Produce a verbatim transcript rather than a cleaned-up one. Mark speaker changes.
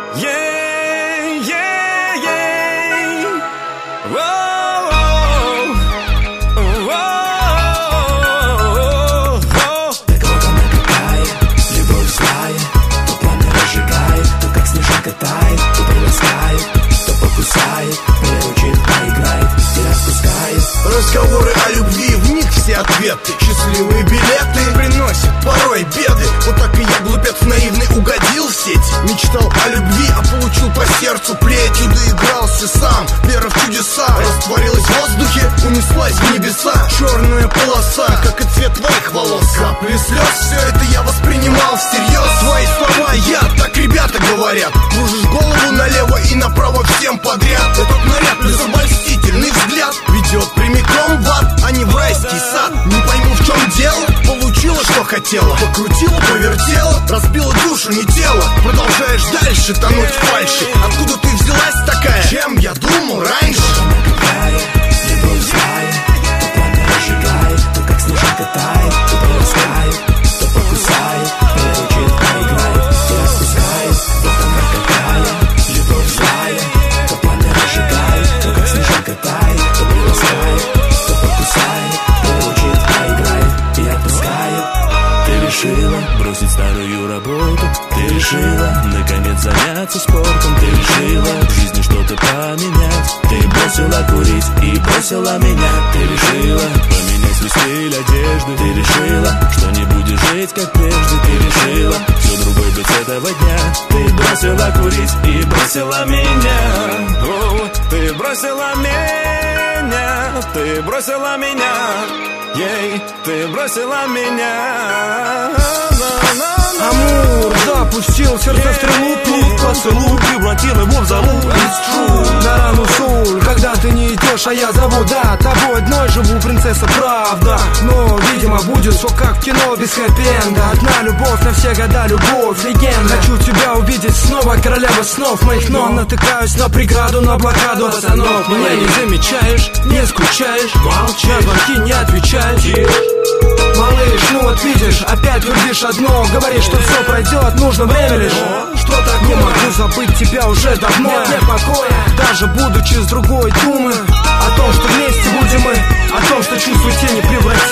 Speaker 1: Yeah, yeah, yeah. Whoa, whoa, whoa, whoa.
Speaker 2: Так вот она какая, любовь злая, то пламя разжигает, то как снежинка тает, то прирастает, то покусает, приручит, поиграет и распускает.
Speaker 3: Разговоры о любви, в них все ответы. Счастливые билеты приносят порой беды. Вот так и я, глупец наивный, угодил в сеть. Мечтал о любви, а получил по сердцу плетью. Доигрался сам, вера в чудеса растворилась в воздухе, унеслась в небеса. Черная полоса, как и цвет твоих волос. Капли слез, все это я воспринимал всерьез. Твои слова я, так ребята говорят. Кружишь голову налево и направо всем подряд. Этот наряд плюс обольстительный взгляд ведет прямиком в ад, а не в райский сад. Не пойму, в чем дело. Получила, что хотела, покрутила, повертела, разбила душу, не тело. Продолжаешь дальше тонуть в фальши. Откуда ты взялась такая? Чем я думал раньше?
Speaker 2: Она какая, любовь злая, то пламя разжигает, то как снежинка тает, то прирастает, то покусает, приручит, поиграет и распускает. Вот она какая, любовь злая, то пламя разжигает, то как снежинка тает, то прирастает, то покусает, приручит, поиграет и отпускает.
Speaker 4: Ты решила бросить старую работу, ты решила наконец заняться спортом, ты решила в жизни что-то поменять, ты бросила курить и бросила меня, ты решила поменять свой стиль одежды, ты решила, что не будешь жить как прежде, ты решила все другой быть этого дня, ты бросила курить и бросила меня.
Speaker 1: О, ты бросила меня, ты бросила меня, ей, ты бросила меня.
Speaker 5: Амур запустил сердце стрелу, тут поцелуй превратил его в залу. На рану соль, когда ты не идешь, а я зову, да, тобой одной живу, принцесса, правда. Но, видимо, будет все как в кино без хэппи-энда. Одна любовь на все года, любовь, легенда. Хочу тебя увидеть снова, королева снов моих, но натыкаюсь на преграду, на блокаду пацанов. Меня не замечаешь, не скучаешь, молчишь, на звонки не отвечаешь. Малыш, ну вот видишь, опять твердишь одно, говоришь, что все пройдет, нужно время лишь. Что такое? Не могу забыть тебя уже давно, нет, нет покоя, даже будучи с другой думы о том, что вместе будем мы, о том, что чувства тени превратят